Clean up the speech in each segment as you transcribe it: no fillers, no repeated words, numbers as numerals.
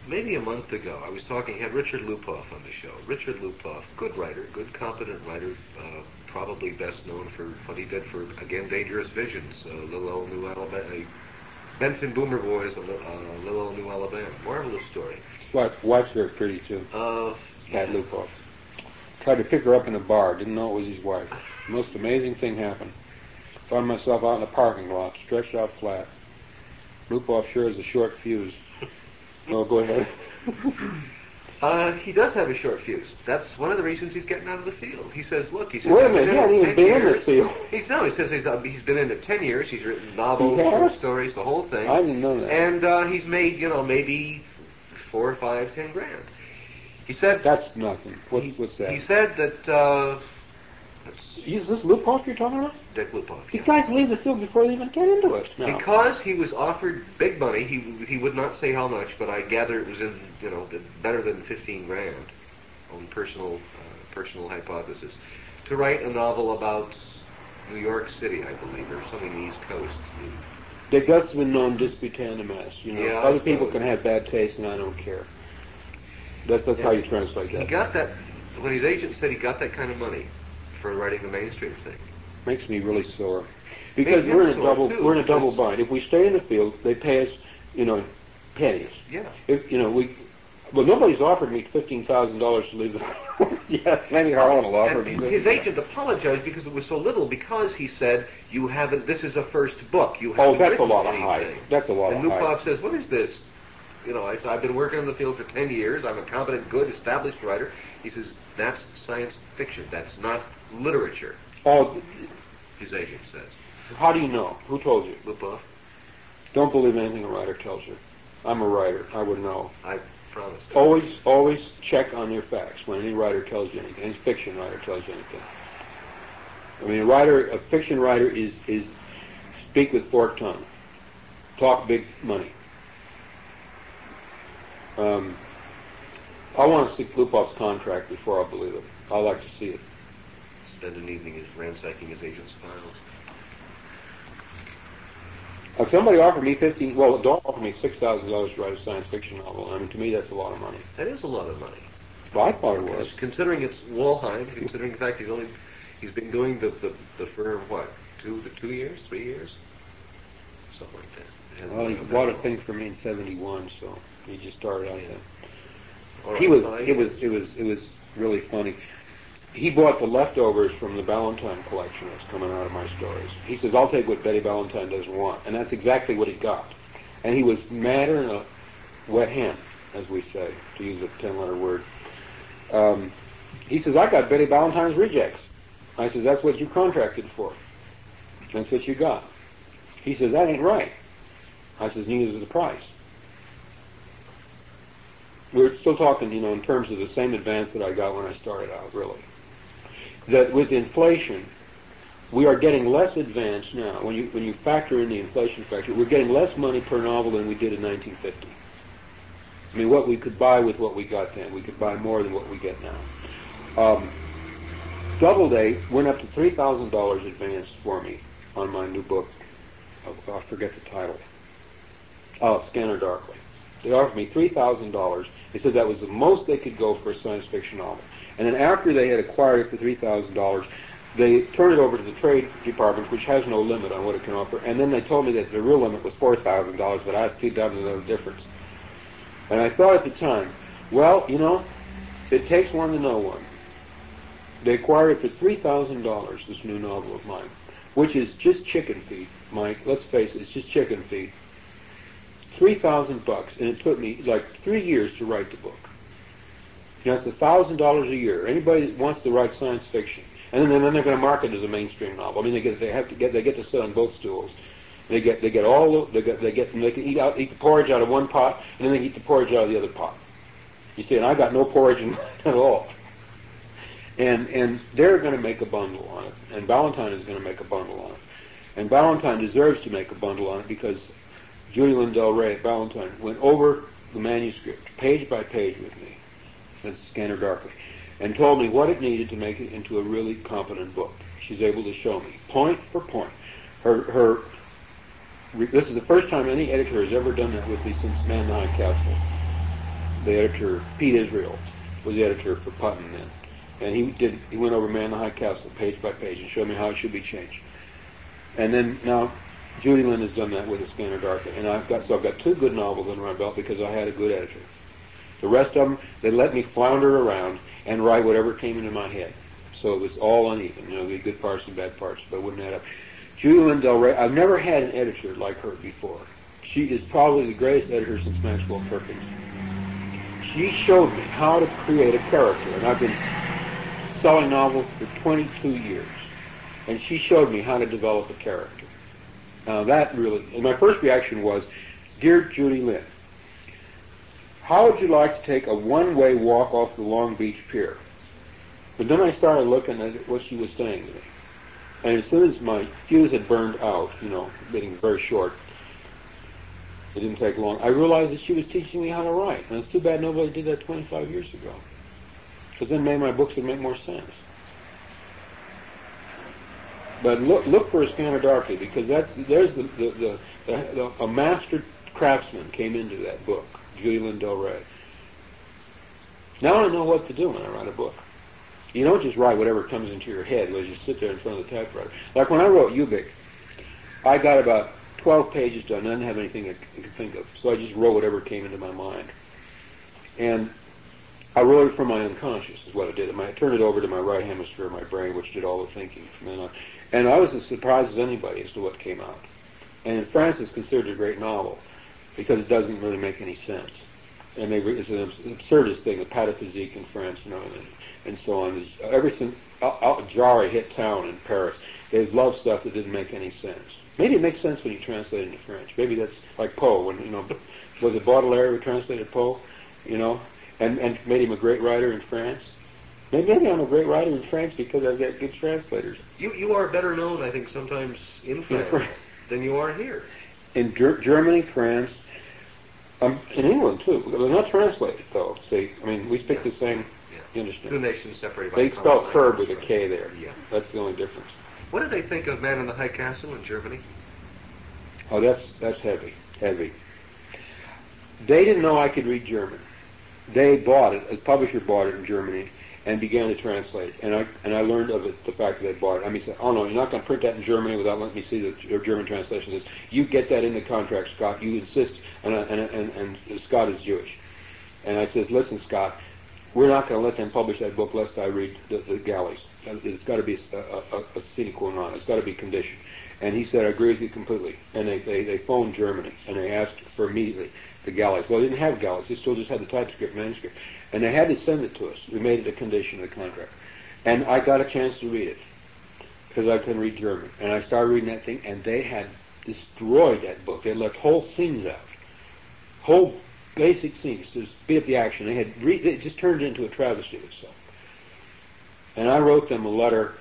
maybe a month ago, I was talking, had Richard Lupoff on the show. Richard Lupoff, good writer, good competent writer, probably best known for what he did for, again, Dangerous Visions, Little Old New Alabama, Benson Boomer Boys, Little Old New Alabama. Marvelous story. Wife's very pretty, too. Pat Lupoff. Tried to pick her up in a bar, didn't know it was his wife. The most amazing thing happened. Found myself out in a parking lot, stretched out flat. Lupoff sure has a short fuse. Oh, go ahead. He does have a short fuse. That's one of the reasons he's getting out of the field. He says, look, he says... Wait a minute, he hasn't even been in the field. He says he's been in it 10 years. He's written novels, short stories, the whole thing. I didn't know that. And he's made, maybe 4 or 5, 10 grand. He said... That's nothing. What's that? He said that... is this Lupoff you're talking about? Dick Lupoff. These guys leave the field before they even get into it. No. Because he was offered big money, he would not say how much, but I gather it was in better than 15 grand on personal hypothesis to write a novel about New York City, I believe, or something on the East Coast. De gustibus non disputandum. Yeah, other people can have bad taste, and I don't care. That's how you translate that. He got that when his agent said he got that kind of money for writing the mainstream thing. Makes me really sore. Because we're in a double bind. If we stay in the field, they pay us, pennies. Yeah. Well, nobody's offered me $15,000 to leave the yes, maybe Harlan will offer me. His agent apologized because it was so little, because he said, you haven't, this is a first book. You haven't that's a written lot of anything. hype. That's a lot of hype. And Lupoff says, what is this? I've been working in the field for 10 years. I'm a competent, good, established writer. He says, that's science fiction. That's not literature. Oh, his agent says. How do you know? Who told you? Lupoff. Don't believe anything a writer tells you. I'm a writer. I would know. I promise. Always check on your facts when any writer tells you anything. Any fiction writer tells you anything. I mean, a fiction writer is speak with forked tongue. Talk big money. I want to see Lupoff's contract before I believe it. I'd like to see it. Spend an evening ransacking his agent's files. If somebody offered me don't offer me $6,000 to write a science fiction novel. I mean, to me, that's a lot of money. That is a lot of money. Well, I thought it was. Considering it's Wollheim, considering the fact he's been doing the firm, what, 2 years, 3 years? Something like that. Well, he bought a thing for me in '71, so he just started out then. Right, It was really funny. He bought the leftovers from the Ballantine collection that's coming out of my stories. He says, I'll take what Betty Ballantine doesn't want. And that's exactly what he got. And he was madder than a wet hen, as we say, to use a 10-letter word. He says, I got Betty Ballantine's rejects. I says, that's what you contracted for. That's what you got. He says, that ain't right. I says, neither is the price. We're still talking, in terms of the same advance that I got when I started out, really. That with inflation, we are getting less advance now. When you factor in the inflation factor, we're getting less money per novel than we did in 1950. I mean, what we could buy with what we got then, we could buy more than what we get now. Doubleday went up to $3,000 advance for me on my new book. I forget the title. Scanner Darkly. They offered me $3,000. They said that was the most they could go for a science fiction novel. And then after they had acquired it for $3,000, they turned it over to the trade department, which has no limit on what it can offer. And then they told me that the real limit was $4,000, but I was too dumb to know the difference. And I thought at the time, well, it takes one to know one. They acquired it for $3,000, this new novel of mine, which is just chicken feed, Mike. Let's face it, it's just chicken feed. $3,000, and it took me like 3 years to write the book. It's $1,000 a year. Anybody that wants to write science fiction, and then they're going to market it as a mainstream novel. I mean, they get to sit on both stools. They can eat the porridge out of one pot, and then they eat the porridge out of the other pot. You see, and I got no porridge in mine at all. And they're going to make a bundle on it, and Ballantine is going to make a bundle on it, and Ballantine deserves to make a bundle on it because Julie Lindell Ray at Ballantine went over the manuscript page by page with me, that's Scanner Darkly, and told me what it needed to make it into a really competent book. She's able to show me point for point. This is the first time any editor has ever done that with me since Man in the High Castle. the editor, Pete Israel, was the editor for Putnam then. And he went over Man in the High Castle page by page and showed me how it should be changed. And then now Judy Lynn has done that with A Scanner Darkly. And I've got 2 good novels under my belt because I had a good editor. The rest of them, they let me flounder around and write whatever came into my head. So it was all uneven. You know, the good parts and bad parts, but it wouldn't add up. Judy Lynn Del Rey, I've never had an editor like her before. She is probably the greatest editor since Maxwell Perkins. She showed me how to create a character, and I've been selling novels for 22 years. And she showed me how to develop a character. Now that really, and my first reaction was, Dear Judy Lynn, how would you like to take a one-way walk off the Long Beach Pier? But then I started looking at what she was saying to me. And as soon as my fuse had burned out, you know, getting very short, it didn't take long, I realized that she was teaching me how to write. And it's too bad nobody did that 25 years ago. Because then maybe my books would make more sense. But look for A Scanner Darkly, because there's a master craftsman came into that book, Judy Lynn Del Rey. Now I know what to do when I write a book. You don't just write whatever comes into your head as you sit there in front of the typewriter. Like when I wrote Ubik, I got about 12 pages done. I didn't have anything I could think of, so I just wrote whatever came into my mind. And I wrote it from my unconscious, is what I did. I turned it over to my right hemisphere of my brain, which did all the thinking from then on. And I was as surprised as anybody as to what came out. And in France, it's considered a great novel because it doesn't really make any sense. And it's an absurdist thing, the pataphysique in France, you know, and so on. Ever since Jarre hit town in Paris, they loved stuff that didn't make any sense. Maybe it makes sense when you translate it into French. Maybe that's like Poe, when, you know, was it Baudelaire who translated Poe, you know, and made him a great writer in France? Maybe I'm a great writer in France because I've got good translators. You are better known, I think, sometimes in France than you are here. In Germany, France, in England too. They're not translated though. See, I mean, we speak the same. Yeah. You understand? 2 nations separated by. They spell curb with a K there. Yeah. That's the only difference. What did they think of Man in the High Castle in Germany? Oh, that's heavy. They didn't know I could read German. They bought it. A publisher bought it in Germany and began to translate it. And I learned of it, the fact that they bought it. I mean, said, oh no, you're not going to print that in Germany without letting me see the German translation. Says, you get that in the contract, Scott. You insist. And Scott is Jewish. And I says, listen, Scott, we're not going to let them publish that book lest I read the galleys. It's got to be a sine qua non. It's got to be conditioned. And he said, I agree with you completely. And they phoned Germany, and they asked for immediately the galleys. Well, they didn't have galleys. They still just had the typescript manuscript. And they had to send it to us. We made it a condition of the contract. And I got a chance to read it because I can read German. And I started reading that thing, and they had destroyed that book. They left whole scenes out. Whole basic scenes to speed up the action. They just turned it into a travesty of itself. And I wrote them a letter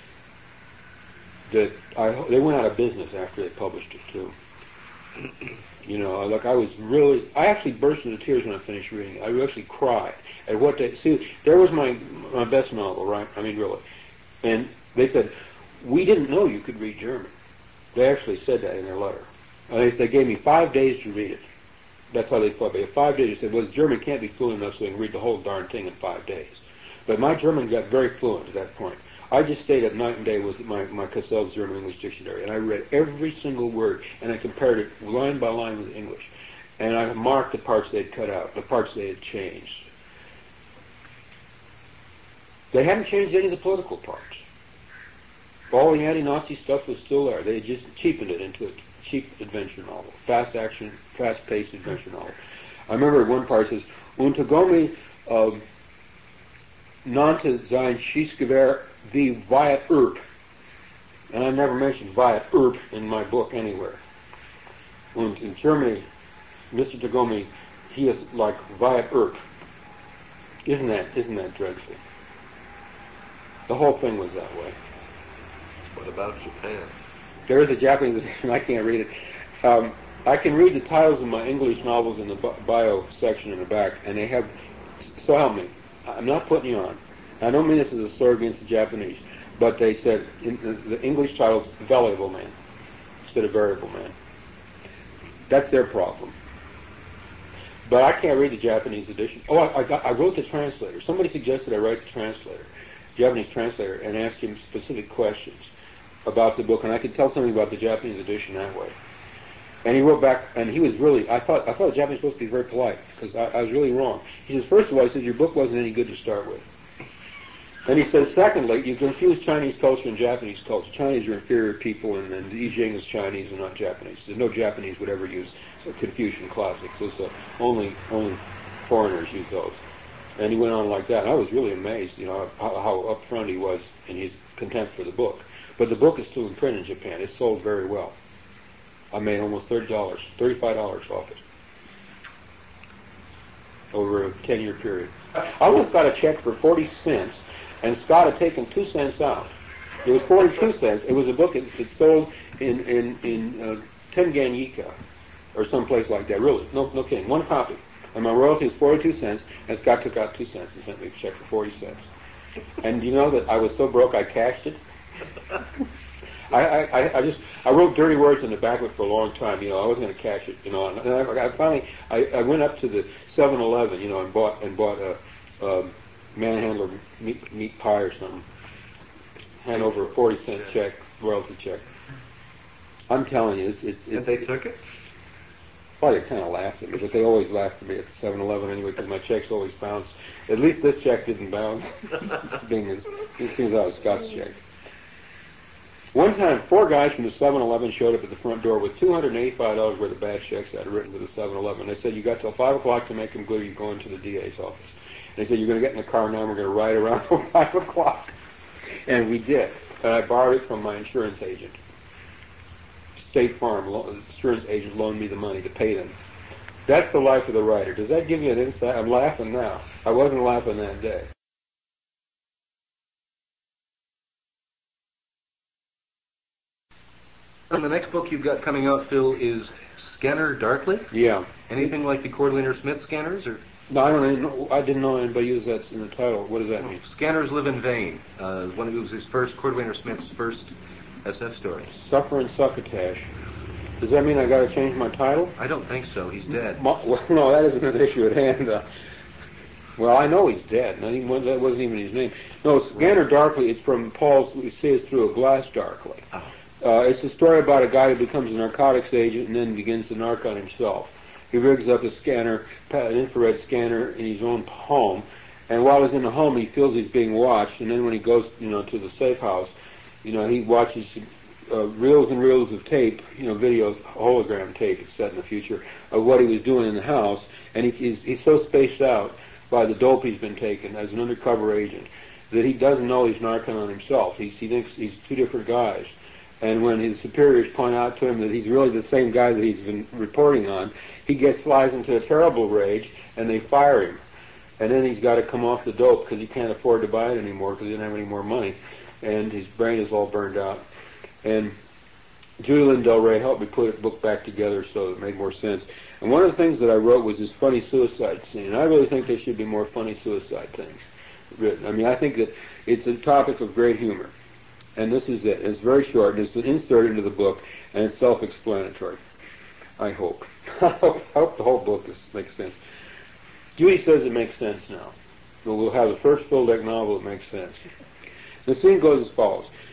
that they went out of business after they published it too. You know, like I actually burst into tears when I finished reading it. I actually cried at what they see. There was my best novel, right? I mean, really. And they said, we didn't know you could read German. They actually said that in their letter. They gave me 5 days to read it. That's how they thought. They had 5 days. They said, well, German can't be fluent enough so they can read the whole darn thing in 5 days. But my German got very fluent at that point. I just stayed up night and day with my Cassell's German English Dictionary, and I read every single word, and I compared it line by line with English. And I marked the parts they had cut out, the parts they had changed. They hadn't changed any of the political parts. All the anti-Nazi stuff was still there. They had just cheapened it into a cheap adventure novel, fast action, fast-paced adventure novel. I remember one part says, "Untergomme nannte sein Schießgewehr the Wyatt Earp." And I never mentioned Wyatt Earp in my book anywhere. And in Germany, Mr. Tagome, he is like Wyatt Earp. Isn't that dreadful? The whole thing was that way. What about Japan? There is a Japanese edition. I can't read it. I can read the titles of my English novels in the bio section in the back, and they have. So help me. I'm not putting you on. I don't mean this as a slur against the Japanese, but they said in the English titles, "Valuable Man" instead of "Variable Man." That's their problem. But I can't read the Japanese edition. Oh, I wrote the translator. Somebody suggested I write the translator, Japanese translator, and ask him specific questions about the book, and I could tell something about the Japanese edition that way. And he wrote back, and he was really, I thought the Japanese was supposed to be very polite, because I was really wrong. He says, first of all, he says, your book wasn't any good to start with. And he says, secondly, you confuse Chinese culture and Japanese culture. Chinese are inferior people, and I Ching is Chinese and not Japanese. There's no Japanese would ever use Confucian classics. Only foreigners use those. And he went on like that. And I was really amazed, how upfront he was in his contempt for the book. But the book is still in print in Japan. It's sold very well. I made almost $35 off it over a 10-year period. I almost got a check for 40 cents, and Scott had taken 2 cents out. It was 42 cents. It was a book that sold in Tenganyika or someplace like that. Really, no kidding. One copy, and my royalty was 42 cents, and Scott took out 2 cents and sent me a check for 40 cents. And you know that I was so broke I cashed it. I wrote dirty words in the back of it for a long time. I wasn't going to cash it. And I finally went up to the 7-Eleven, and bought a Manhandler meat pie or something. Hand over a 40-cent check, royalty check. I'm telling you, And they took it? Well, they kind of laughed at me, but they always laughed at me at the 7-Eleven anyway, because my checks always bounced. At least this check didn't bounce, being as soon as I was Scott's check. One time, 4 guys from the 7-Eleven showed up at the front door with $285 worth of bad checks I had written to the 7-Eleven. They said, you got till 5 o'clock to make them good, or you're going to the DA's office. They said, you're going to get in the car now, and we're going to ride around till 5 o'clock. And we did. And I borrowed it from my insurance agent. State Farm insurance agent loaned me the money to pay them. That's the life of the writer. Does that give you an insight? I'm laughing now. I wasn't laughing that day. And the next book you've got coming out, Phil, is Scanner Darkly? Yeah. Anything like the Cordwainer-Smith scanners? Or? No, I didn't know anybody used that in the title. What does that mean? Scanners Live in Vain. One of his first, Cordwainer-Smith's first SF story. Suffer and Succotash. Does that mean I got to change my title? I don't think so. He's dead. Well, no, that isn't an issue at hand. Well, I know he's dead. That wasn't even his name. No, Scanner Darkly, it's from Paul's We See It Through a Glass Darkly. Oh. It's a story about a guy who becomes a narcotics agent and then begins to narc on himself. He rigs up a scanner, an infrared scanner in his own home, and while he's in the home, he feels he's being watched. And then when he goes, to the safe house, he watches reels and reels of tape, videos, hologram tape, it's set in the future, of what he was doing in the house. And he's so spaced out by the dope he's been taking as an undercover agent that he doesn't know he's narking on himself. He thinks he's 2 different guys. And when his superiors point out to him that he's really the same guy that he's been reporting on, he flies into a terrible rage, and they fire him. And then he's got to come off the dope because he can't afford to buy it anymore because he doesn't have any more money. And his brain is all burned out. And Julie Del Rey helped me put the book back together so it made more sense. And one of the things that I wrote was this funny suicide scene. And I really think there should be more funny suicide things written. I mean, I think that it's a topic of great humor. And this is it. It's very short, and it's been inserted into the book, and it's self-explanatory. I hope. I hope the whole book makes sense. Judy says it makes sense now. But we'll have the first full-length novel that makes sense. The scene goes as follows.